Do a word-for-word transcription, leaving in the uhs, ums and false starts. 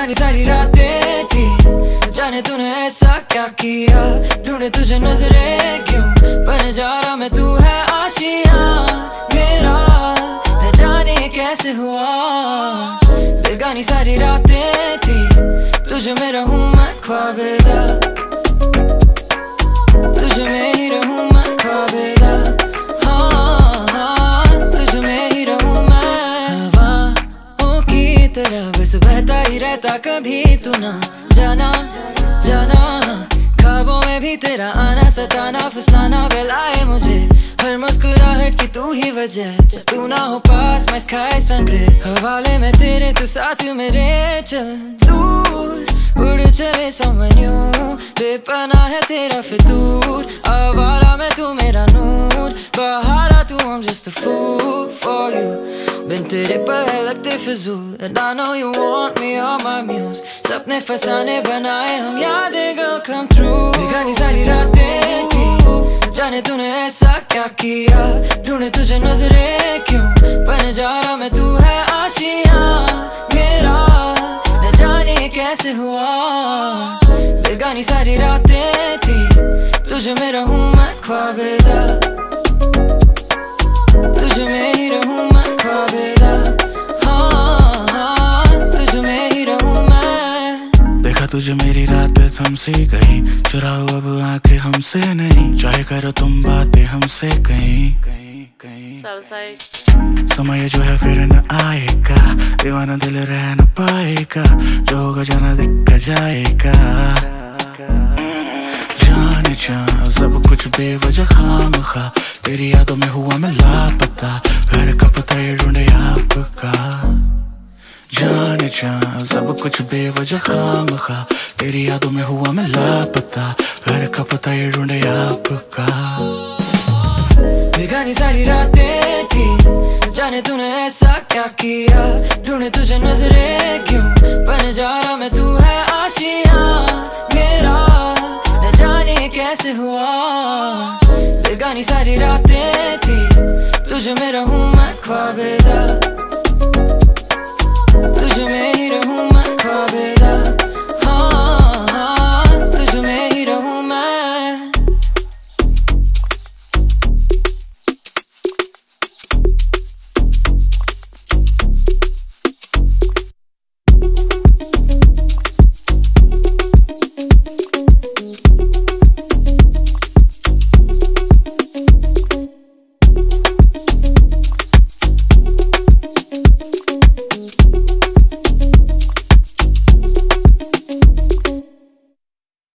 बेगानी सारी रातें थी, जाने तूने ऐसा क्या किया, ढूंढे तुझे नजरें क्यों, बन जा रहा मैं तू है आशिया मेरा, न जाने कैसे हुआ। बेगानी सारी रातें थी, तुझे में रहूं मैं ख्वाबेदा, तुझे में ही रहूं मैं ख्वाबेदा, हाँ हाँ तुझे में ही रहूं मैं। हवाओं की तरह बस बहता ही रहता, कभी तू ना जाना जाना, ख्वाबों में भी तेरा आना सताना फसाना बहलाए मुझे, हर मुस्कुराहट की तू ही वजह, जब तू ना हो पास my skies turn grey, हवाले में तेरे तू साथ मेरे, चल दूर उड़ चले somewhere new, बेपना है तेरा फितूर, आवारा मैं तू मेरा नूर, बहारा तू I'm just a fool for you, बिन तेरे पल लगते फिजूल, and I know you want me on my muse, सपने फसाने बनाए हम, यादें girl come true। बेगानी सारी रातें थी, जाने तूने ऐसा क्या किया, ढूंढे तुझे नजरें क्यों, बन जा रहा मैं तू है आशिया मेरा, न जाने कैसे हुआ। बेगानी सारी रातें थी, तुझे में रहूं मैं ख्वाबेदा, तुझे में ही रहूं मैं ख्वाबेदा, हाँ हाँ तुझे में ही रहूं मैं। देखा तुझे मेरी रातें थमसी गई, चुराओ अब आंखें हमसे नहीं, चाहे करो तुम बातें हमसे कहीं कहीं कहीं। समय जो है फिर न आएगा, दीवाना दिल रह न पाएगा, जो होगा जाना दिख जाएगा। जाने जा सब कुछ बेवजह खामखा, तेरी यादों में हुआ मैं लापता, घर का पता ये ढूंढे आपका। जाने जा सब कुछ बेवजह खामखा, तेरी यादों में हुआ मैं लापता, घर का पता ये ढूंढे आपका। बेगानी सारी रातें थी, जाने तूने ऐसा क्या किया, ढूंढे तुझे नजरें क्यों, बन जा रहा मैं तू है आशिया मेरा, न जाने कैसे हुआ। बेगानी सारी रातें थी, तुझे में रहूं मैं ख्वाबेदा, तुझे में ही रहूं मैं ख्वाबेदा।